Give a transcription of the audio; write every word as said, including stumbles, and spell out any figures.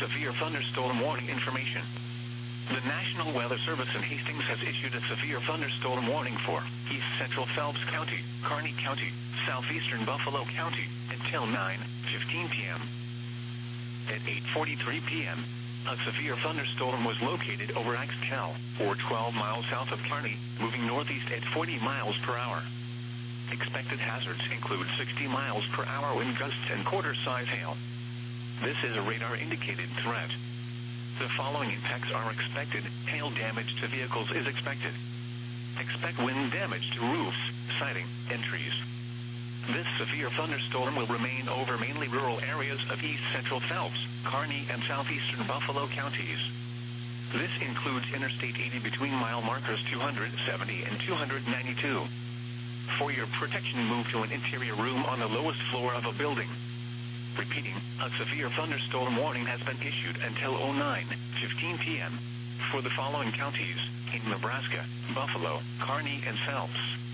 severe thunderstorm warning information. The National Weather Service in Hastings has issued a severe thunderstorm warning for East Central Phelps County, Kearney County, Southeastern Buffalo County, until nine fifteen p.m. At eight forty-three p.m., a severe thunderstorm was located over Axtell, or twelve miles south of Kearney, moving northeast at forty miles per hour. Expected hazards include sixty miles per hour wind gusts and quarter-size hail. This is a radar-indicated threat. The following impacts are expected. Hail damage to vehicles is expected. Expect wind damage to roofs, siding, and trees. This severe thunderstorm will remain over mainly rural areas of east central Phelps, Kearney, and southeastern Buffalo counties. This includes Interstate eighty between mile markers two hundred seventy and two hundred ninety-two. For your protection, move to an interior room on the lowest floor of a building. Repeating, a severe thunderstorm warning has been issued until nine fifteen p.m. for the following counties in Nebraska: Buffalo, Kearney, and Phelps.